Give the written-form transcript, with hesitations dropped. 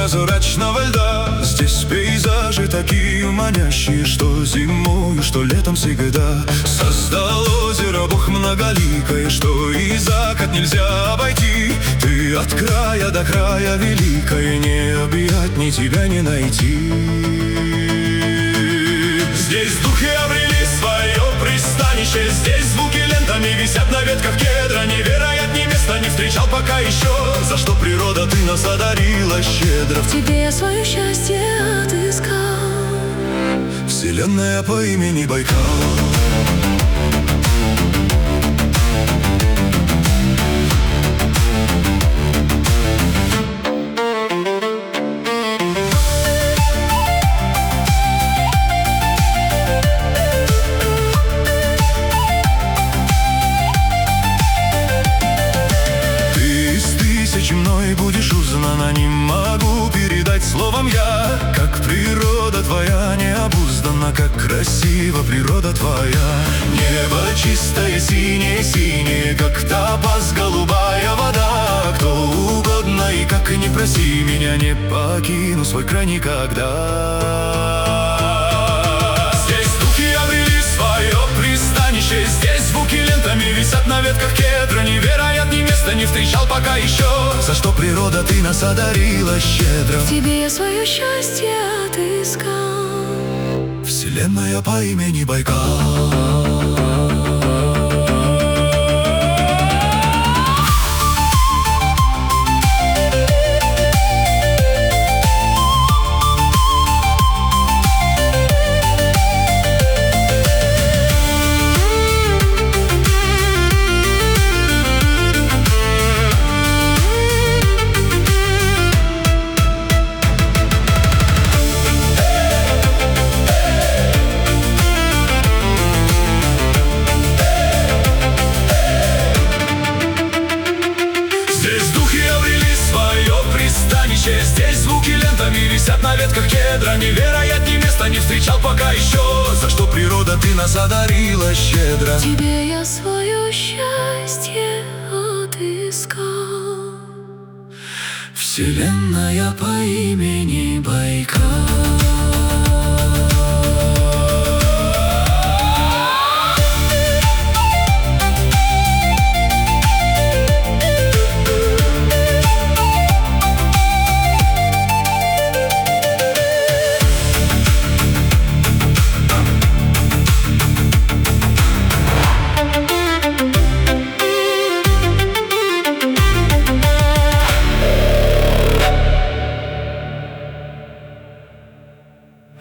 прозрачного льда. Здесь пейзажи такие манящие, что зимою, что летом всегда. Создал озеро Бог многоликое, что и закат нельзя обойти. Ты от края до края великая, не объять, ни тебя не найти. Здесь духи обрели свое пристанище, здесь звуки лентами висят на ветках кедра. Невероятней места не встречал пока еще, за что природа ты нас одарила щедро. В тебе я свое счастье отыскал, вселенная по имени Байкал. Мной будешь узнана, не могу передать словом я. Как природа твоя необуздана, как красива природа твоя. Небо чистое, синее-синее, как топаз, голубая вода. Кто угодно и как ни проси меня, не покину свой край никогда. Здесь духи обрели свое пристанище, здесь звуки лентами висят на ветках кедра. Невероятней места не встречал пока еще, за что природа ты нас одарила щедро. в тебе я свое счастье отыскал, вселенная по имени Байкал. Здесь звуки лентами висят на ветках кедра. Невероятней места не встречал пока еще, за что природа ты нас одарила щедро. в тебе я свое счастье отыскал, вселенная по имени Байкал.